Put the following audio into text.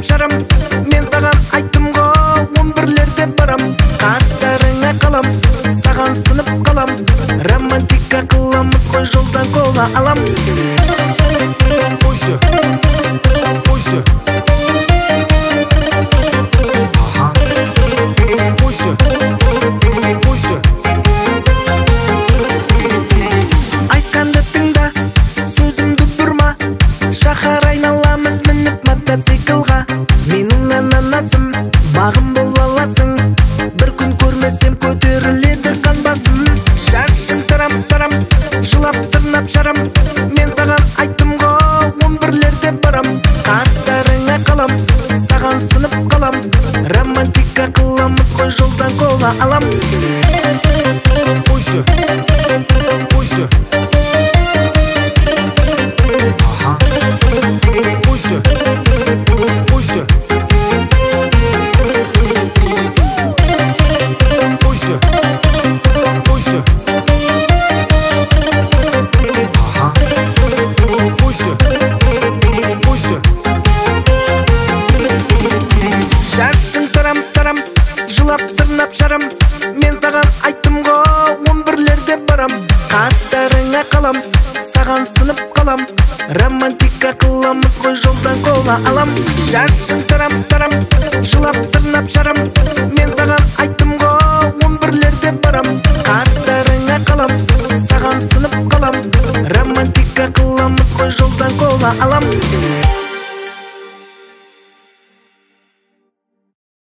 жинап жарам, мен саған айттым ғой 11-лерде барам. Қастарыңа қалам, саған сынып қалам, романтика қыламыз ғой жолдан кола алам. Пуша, пуша, пуша, пуша. Айтқанды тыңда, сөзімді бұрма, шахар айналамыз мініп мотоциклға. Менің ананасым, бағым бола аласың, бір күн көрмесем көтеріледі қан басым. Шашым тарам-тарам, жылап тырнап жарам, мен саған айттым ғой 11-лерде барам. Қастарыңа қалам, саған сынып қалам, романтика қыламыз ғой жолдан кола алам. Пуша, пуша, пуша, пуша, пуша, пуша, пуша, пуша. Шашың тарам-тарам, жылап тырнап жарам, мен саған айттым ғой 11-лерде барам. Қастарыңа қалам, саған сынып қалам, романтика қыламыз ғой жолдан кола алам. Шашың тарам-тарам, жылап тырнап жарам, мен саған айттым ғой 11-лерде барам. Қастарыңа қалам, саған сынып қалам, романтика қыламыз ғой жолдан кола алам.